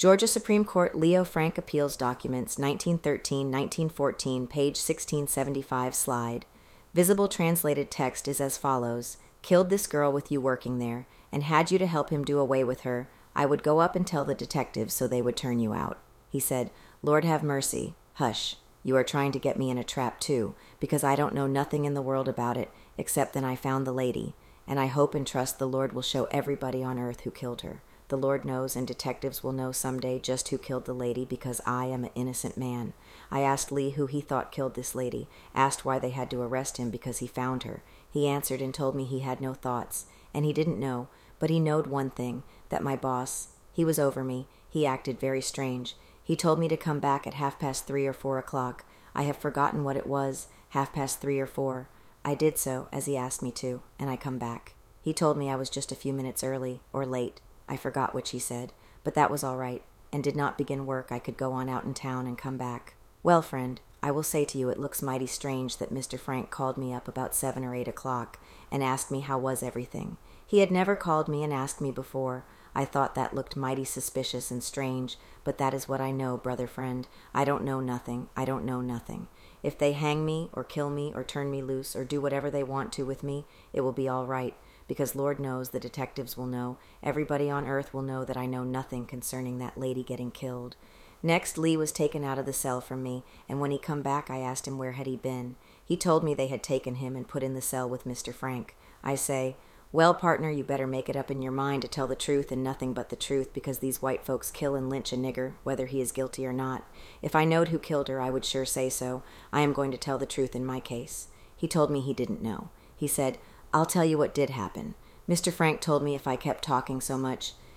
Georgia Supreme Court Leo Frank Appeals Documents, 1913-1914, page 1675, slide. Visible translated text is as follows. Killed this girl with you working there, and had you to help him do away with her, I would go up and tell the detectives so they would turn you out. He said, Lord have mercy. Hush. You are trying to get me in a trap too, because I don't know nothing in the world about it, except that I found the lady, and I hope and trust the Lord will show everybody on earth who killed her. The Lord knows, and detectives will know someday just who killed the lady, because I am an innocent man. I asked Lee who he thought killed this lady, asked why they had to arrest him because he found her. He answered and told me he had no thoughts, and he didn't know, but he knowed one thing, that my boss, he was over me, he acted very strange. He told me to come back at 3:30 or 4 o'clock. I have forgotten what it was, 3:30 or 4. I did so, as he asked me to, and I come back. He told me I was just a few minutes early, or late. I forgot which he said, but that was all right, and did not begin work. I could go on out in town and come back. Well, friend, I will say to you it looks mighty strange that Mr. Frank called me up about 7 or 8 o'clock and asked me how was everything. He had never called me and asked me before. I thought that looked mighty suspicious and strange, but that is what I know, brother friend. I don't know nothing. I don't know nothing. If they hang me or kill me or turn me loose or do whatever they want to with me, it will be all right, because Lord knows the detectives will know, everybody on earth will know that I know nothing concerning that lady getting killed. Next, Lee was taken out of the cell from me, and when he come back I asked him where had he been. He told me they had taken him and put in the cell with Mr. Frank. I say, well, partner, you better make it up in your mind to tell the truth and nothing but the truth, because these white folks kill and lynch a nigger, whether he is guilty or not. If I knowed who killed her, I would sure say so. I am going to tell the truth in my case. He told me he didn't know. He said, I'll tell you what did happen. Mr. Frank told me if I kept talking so much,